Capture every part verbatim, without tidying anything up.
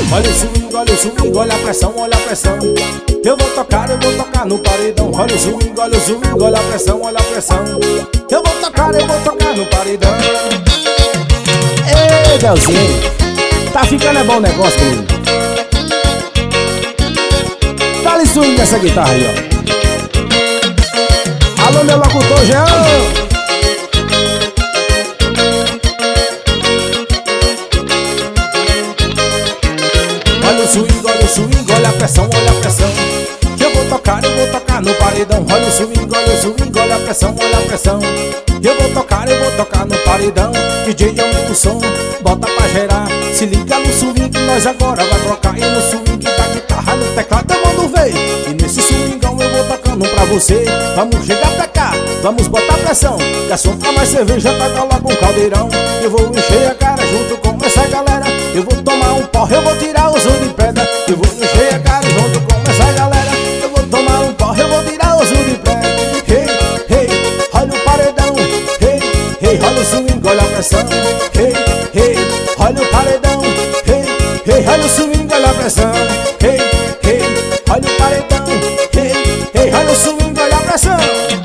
Olha o swing, olha o swing, olha a pressão, olha a pressão. Eu vou tocar, eu vou tocar no paredão. Olha o swing, olha o swing, olha a pressão, olha a pressão. Eu vou tocar, eu vou tocar no paredão. Ei, Delzinho, tá ficando é bom o negócio, menino. Dá-lhe swing nessa guitarra aí, ó. Alô, meu locutor Jean. Olha o swing, olha o swing, olha a pressão, olha a pressão. Eu vou tocar, eu vou tocar no paredão. Olha o swing, olha o swing, olha a pressão, olha a pressão. Eu vou tocar, eu vou tocar no paredão. D J aumenta o som, bota pra gerar. Se liga no swing, nós agora vai trocar. E no swing da guitarra, no teclado eu mando ver. E nesse swingão eu vou tocando pra você. Vamos chegar pra cá, vamos botar pressão. Garçom, pra mais cerveja, taca logo um caldeirão. Eu vou encher a cara junto com essa galera. Eu vou tomar um porre, eu vou tirar os olhos de pedra. Eu vou encher a cara junto com essa galera. Eu vou tomar um porre, eu vou tirar os olhos de pedra. Hey, hey, olha o paredão. Hey, hey, olha o swing, olha a pressão. Hey, hey, olha o paredão. Hey, hey, olha o swing, olha a pressão. Hey, hey, olha o paredão. Hey, hey, olha o swing, olha a pressão.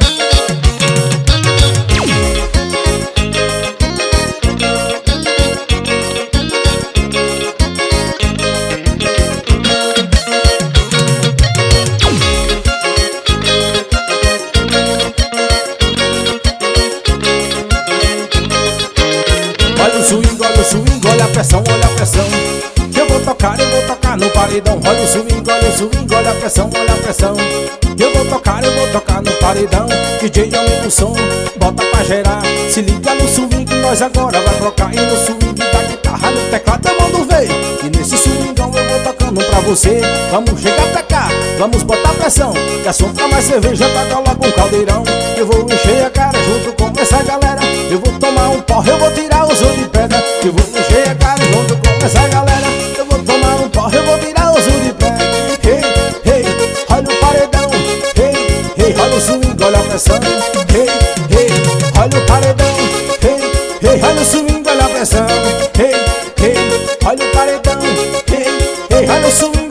Olha o swing, olha o swing, olha a pressão, olha a pressão. Eu vou tocar, eu vou tocar no paredão. Olha o swing, olha o swing, olha a pressão, olha a pressão. Eu vou tocar, eu vou tocar no paredão. D J aumenta o som, bota pra gerar. Se liga no swing, nós agora vai trocar. E no swing da guitarra, no teclado eu mando ver. E nesse swingão eu vou tocando pra você. Vamos chegar pra cá, vamos botar pressão. Garçom, pra mais cerveja, taca logo um caldeirão. Eu vou encher a cara junto com essa galera. Eu vou tomar um porre, eu vou tirar os olhos de pedra. Eu vou encher a cara junto com essa galera. Eu vou tomar um porre, eu vou tirar os olhos de pedra. Hey, hey, olha o paredão. Hey, hey, olha o swing, olha a pressão. Hey, hey, olha o paredão. Hey, hey, olha o swing, olha a pressão. Hey, hey, olha o paredão. Hey, hey, olha o swing.